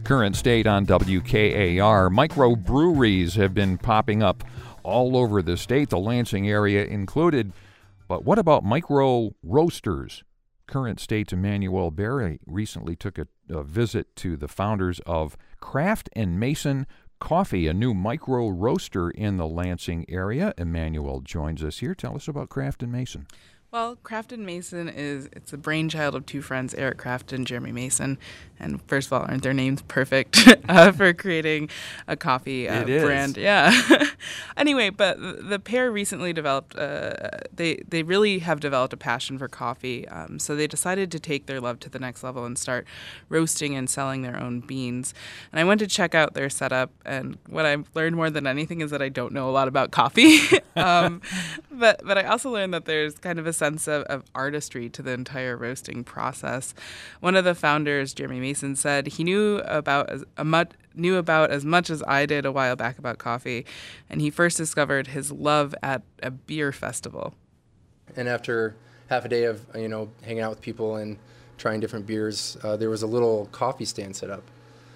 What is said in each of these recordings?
Current State on WKAR. Microbreweries have been popping up all over the state, the Lansing area included. But what about micro roasters? Current State's Emmanuel Berry recently took a visit to the founders of Craft and Mason Coffee, a new micro roaster in the Lansing area. Emmanuel joins us here. Tell us about Craft and Mason. Well, Craft and Mason it's a brainchild of two friends, Eric Craft and Jeremy Mason. And first of all, aren't their names perfect for creating a coffee brand? Yeah. Anyway, but the pair recently developed, they really have developed a passion for coffee. So they decided to take their love to the next level and start roasting and selling their own beans. And I went to check out their setup, and what I've learned more than anything is that I don't know a lot about coffee. But I also learned that there's kind of a sense of artistry to the entire roasting process. One of the founders, Jeremy Mason, said he knew about as much as I did a while back about coffee, and he first discovered his love at a beer festival. And after half a day of hanging out with people and trying different beers, there was a little coffee stand set up.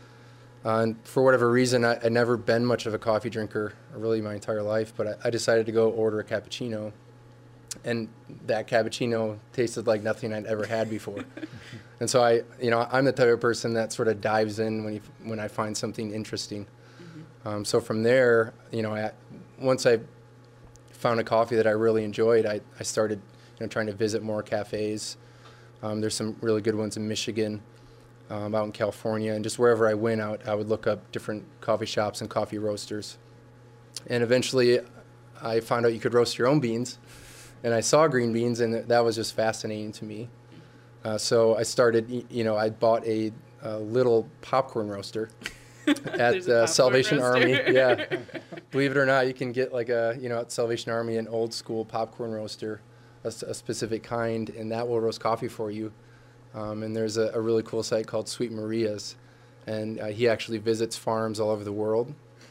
And for whatever reason, I'd never been much of a coffee drinker, really my entire life, but I decided to go order a cappuccino. And that cappuccino tasted like nothing I'd ever had before. And so I'm the type of person that sort of dives in when I find something interesting. Mm-hmm. So from there, once I found a coffee that I really enjoyed, I started trying to visit more cafes. There's some really good ones in Michigan, out in California, and just wherever I went out, I would look up different coffee shops and coffee roasters. And eventually I found out you could roast your own beans. And I saw green beans, and that was just fascinating to me. So I started, I bought a little popcorn roaster at Salvation Army. Yeah, believe it or not, you can get at Salvation Army an old school popcorn roaster, a specific kind, and that will roast coffee for you. And there's a really cool site called Sweet Maria's, and he actually visits farms all over the world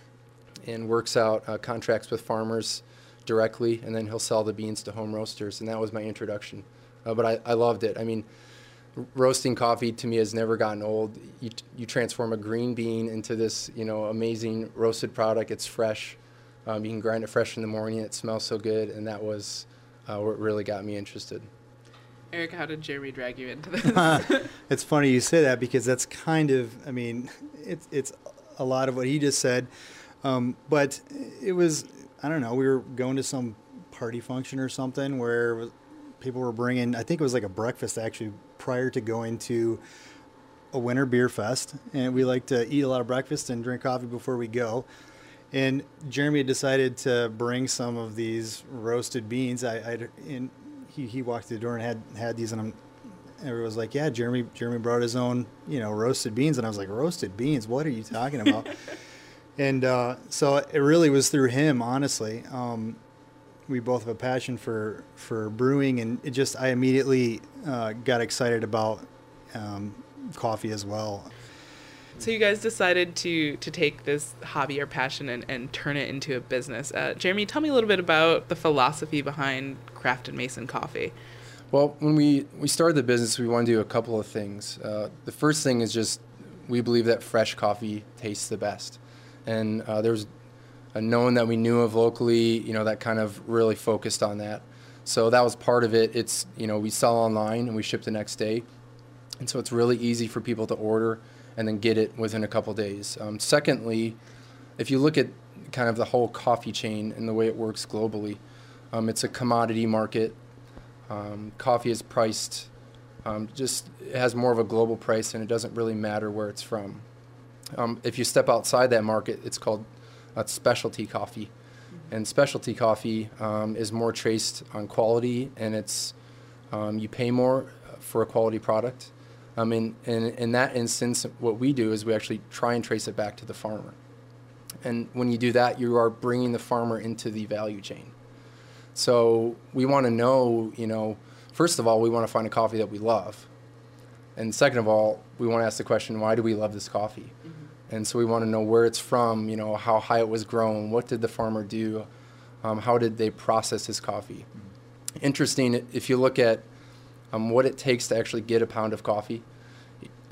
and works out contracts with farmers directly, and then he'll sell the beans to home roasters, and that was my introduction. But I loved it. I mean, roasting coffee to me has never gotten old. You transform a green bean into this, amazing roasted product. It's fresh. You can grind it fresh in the morning. It smells so good, and that was what really got me interested. Eric, how did Jeremy drag you into this? It's funny you say that, because that's kind of, it's a lot of what he just said. But it was, I don't know, we were going to some party function or something where people were bringing, I think it was like a breakfast actually, prior to going to a winter beer fest. And we like to eat a lot of breakfast and drink coffee before we go. And Jeremy had decided to bring some of these roasted beans. He walked through the door and had these, and everyone was like, yeah, Jeremy brought his own, roasted beans. And I was like, roasted beans? What are you talking about? And so it really was through him, honestly. We both have a passion for brewing, and I immediately got excited about coffee as well. So you guys decided to take this hobby or passion and turn it into a business. Jeremy, tell me a little bit about the philosophy behind Craft and Mason Coffee. Well, when we started the business, we wanted to do a couple of things. The first thing is just we believe that fresh coffee tastes the best. And there's a known that we knew of locally, that kind of really focused on that. So that was part of it. It's, we sell online and we ship the next day. And so it's really easy for people to order and then get it within a couple days. Secondly, if you look at kind of the whole coffee chain and the way it works globally, it's a commodity market. Coffee is priced, it has more of a global price, and it doesn't really matter where it's from. If you step outside that market, it's called specialty coffee. Mm-hmm. And specialty coffee is more traced on quality, and it's you pay more for a quality product. In that instance, what we do is we actually try and trace it back to the farmer. And when you do that, you are bringing the farmer into the value chain. So we want to know, first of all, we want to find a coffee that we love. And second of all, we want to ask the question, why do we love this coffee? Mm-hmm. And so we want to know where it's from, how high it was grown, what did the farmer do, how did they process his coffee. Mm-hmm. Interesting, if you look at what it takes to actually get a pound of coffee,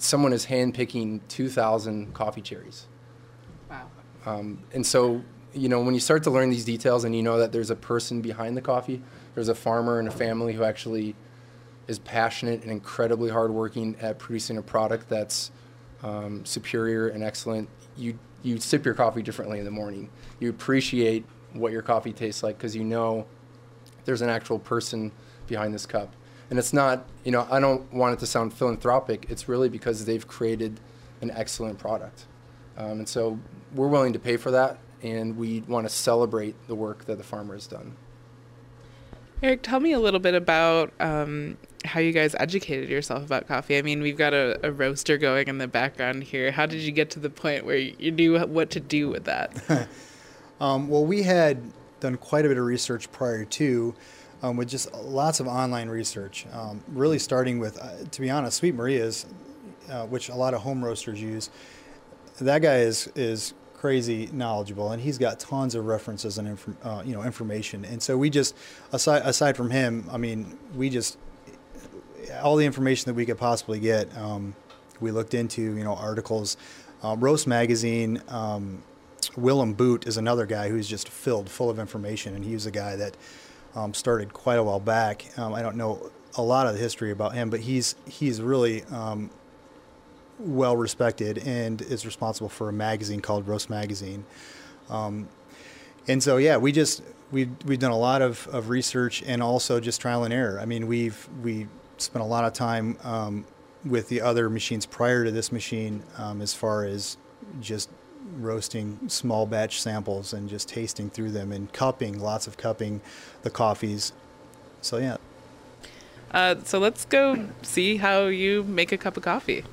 someone is hand-picking 2,000 coffee cherries. Wow. And so, when you start to learn these details and you know that there's a person behind the coffee, there's a farmer and a family who actually is passionate and incredibly hardworking at producing a product that's superior and excellent, you sip your coffee differently in the morning. You appreciate what your coffee tastes like because you know there's an actual person behind this cup. And it's not, I don't want it to sound philanthropic. It's really because they've created an excellent product. And so we're willing to pay for that, and we want to celebrate the work that the farmer has done. Eric, tell me a little bit about how you guys educated yourself about coffee. I mean, we've got a roaster going in the background here. How did you get to the point where you knew what to do with that? Well, we had done quite a bit of research prior to, with just lots of online research, really starting with, to be honest, Sweet Maria's, which a lot of home roasters use. That guy is crazy knowledgeable, and he's got tons of references and information. And so we just, aside from him, I mean, we just, all the information that we could possibly get, we looked into, articles. Roast Magazine, Willem Boot is another guy who's just full of information, and he was a guy that started quite a while back. I don't know a lot of the history about him, but he's really well respected and is responsible for a magazine called Roast Magazine. And so we've done a lot of research and also just trial and error. I mean, we spent a lot of time with the other machines prior to this machine, as far as just roasting small batch samples and just tasting through them and lots of cupping the coffees. So yeah. So let's go see how you make a cup of coffee.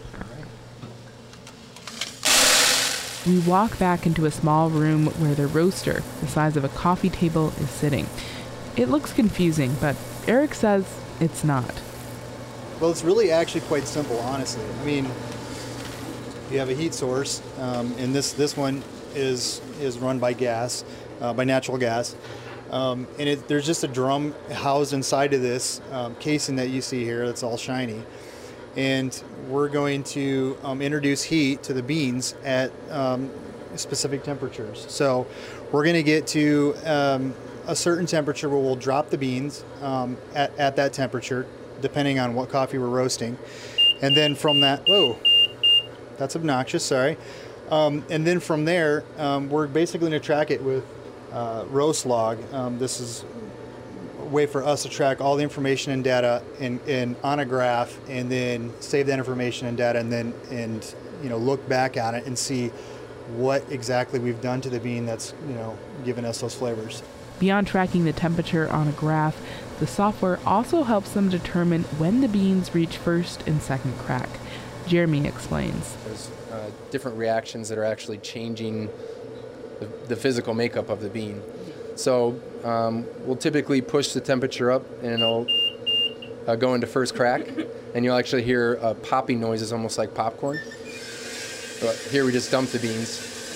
We walk back into a small room where the roaster, the size of a coffee table, is sitting. It looks confusing, but Eric says it's not. Well, it's really actually quite simple, honestly. I mean, you have a heat source, and this one is run by gas, by natural gas. And there's just a drum housed inside of this casing that you see here that's all shiny. And we're going to introduce heat to the beans at specific temperatures. So we're going to get to a certain temperature where we'll drop the beans at that temperature, depending on what coffee we're roasting. And then from that, whoa, that's obnoxious, sorry. And then from there, we're basically going to track it with roast log. This is way for us to track all the information and data on a graph, and then save that information and data, and look back on it and see what exactly we've done to the bean that's given us those flavors. Beyond tracking the temperature on a graph, the software also helps them determine when the beans reach first and second crack. Jeremy explains. There's different reactions that are actually changing the physical makeup of the bean. So we'll typically push the temperature up, and it'll go into first crack, and you'll actually hear popping noises, almost like popcorn. But here we just dump the beans.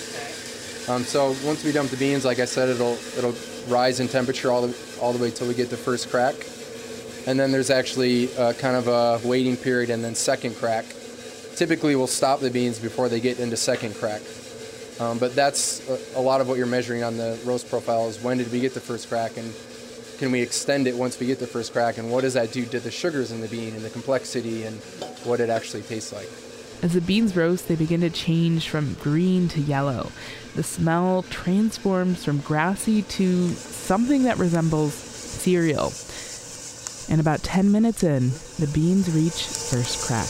So once we dump the beans, like I said, it'll rise in temperature all the way till we get to first crack, and then there's actually kind of a waiting period, and then second crack. Typically, we'll stop the beans before they get into second crack. But that's a lot of what you're measuring on the roast profile is when did we get the first crack, and can we extend it once we get the first crack, and what does that do to the sugars in the bean and the complexity and what it actually tastes like. As the beans roast, they begin to change from green to yellow. The smell transforms from grassy to something that resembles cereal. And about 10 minutes in, the beans reach first crack.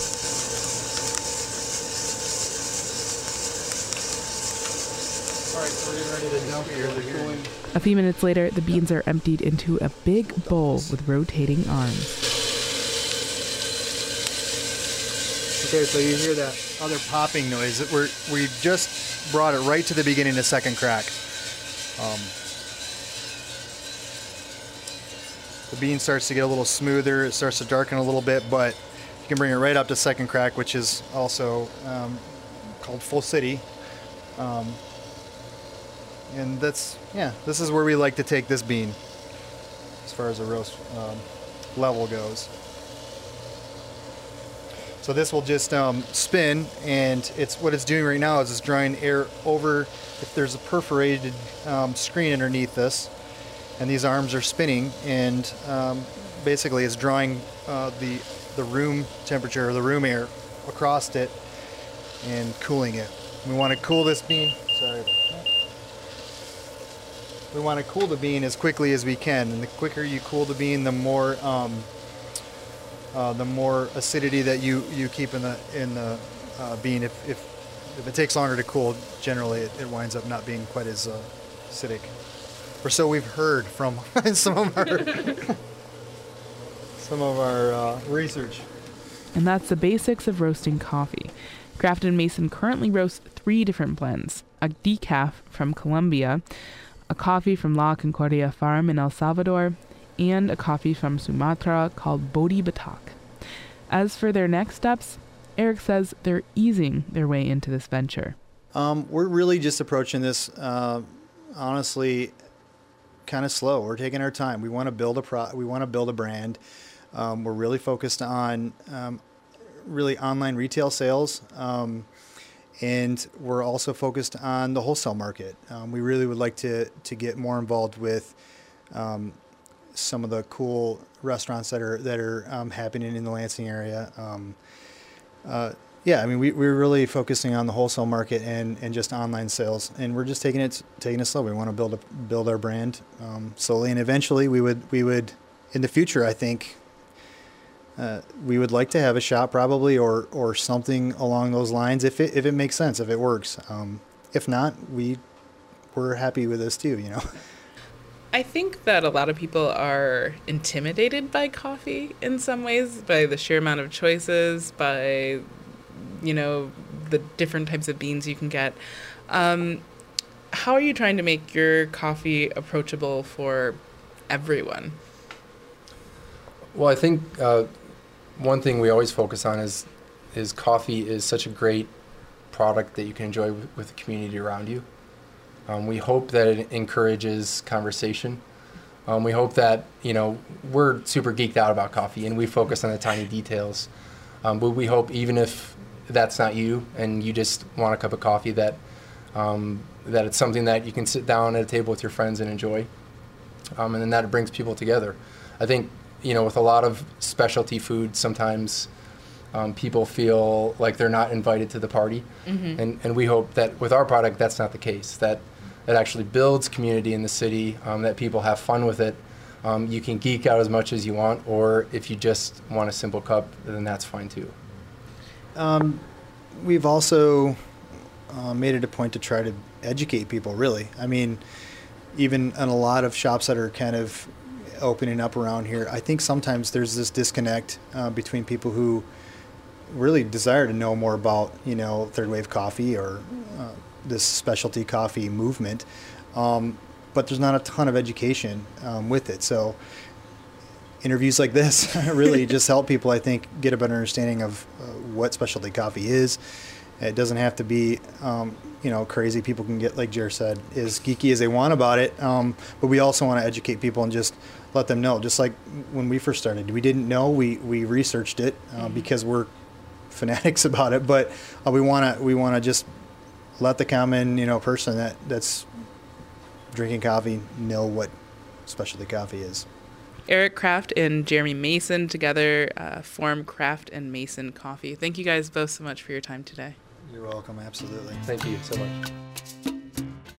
A few minutes later, the beans are emptied into a big bowl with rotating arms. Okay, so you hear that other popping noise. We just brought it right to the beginning of second crack. The bean starts to get a little smoother. It starts to darken a little bit, but you can bring it right up to second crack, which is also called full city. And this is where we like to take this bean as far as the roast level goes. So this will just spin, and what it's doing right now is it's drawing air over. If there's a perforated screen underneath this, and these arms are spinning, and basically it's drawing the room temperature, or the room air, across it and cooling it. We want to cool this bean. Sorry. We want to cool the bean as quickly as we can, and the quicker you cool the bean, the more acidity that you keep in the bean. If it takes longer to cool, generally it winds up not being quite as acidic, or so we've heard from some of our research. And that's the basics of roasting coffee. Craft & Mason currently roasts 3 different blends: a decaf from Colombia, a coffee from La Concordia Farm in El Salvador, and a coffee from Sumatra called Bodi Batak. As for their next steps, Eric says they're easing their way into this venture. We're really just approaching this, honestly, kind of slow. We're taking our time. We want to build a brand. We're really focused on really online retail sales, and we're also focused on the wholesale market. We really would like to get more involved with some of the cool restaurants that are happening in the Lansing area. We're really focusing on the wholesale market and just online sales, and we're just taking it slow. We want to build our brand slowly, and eventually we would in the future, I think. We would like to have a shop probably, or something along those lines, if it makes sense, if it works. If not, we're happy with this too, I think that a lot of people are intimidated by coffee in some ways, by the sheer amount of choices, by, the different types of beans you can get. How are you trying to make your coffee approachable for everyone? Well, I think one thing we always focus on is coffee is such a great product that you can enjoy with the community around you. We hope that it encourages conversation. We hope that, we're super geeked out about coffee and we focus on the tiny details. But we hope even if that's not you and you just want a cup of coffee, that it's something that you can sit down at a table with your friends and enjoy. And then that it brings people together. I think, with a lot of specialty food, sometimes people feel like they're not invited to the party. Mm-hmm. And we hope that with our product, that's not the case, that it actually builds community in the city, that people have fun with it. You can geek out as much as you want, or if you just want a simple cup, then that's fine too. We've also made it a point to try to educate people, really. I mean, even in a lot of shops that are kind of opening up around here, I think sometimes there's this disconnect between people who really desire to know more about, third wave coffee or this specialty coffee movement, but there's not a ton of education with it. So interviews like this really just help people, I think, get a better understanding of what specialty coffee is. It doesn't have to be, crazy. People can get, like Jer said, as geeky as they want about it. But we also want to educate people and just let them know. Just like when we first started, we didn't know. We researched it because we're fanatics about it. But we want to just let the common person that's drinking coffee know what specialty coffee is. Eric Craft and Jeremy Mason together form Craft & Mason Coffee. Thank you guys both so much for your time today. You're welcome. Absolutely. Thank you so much.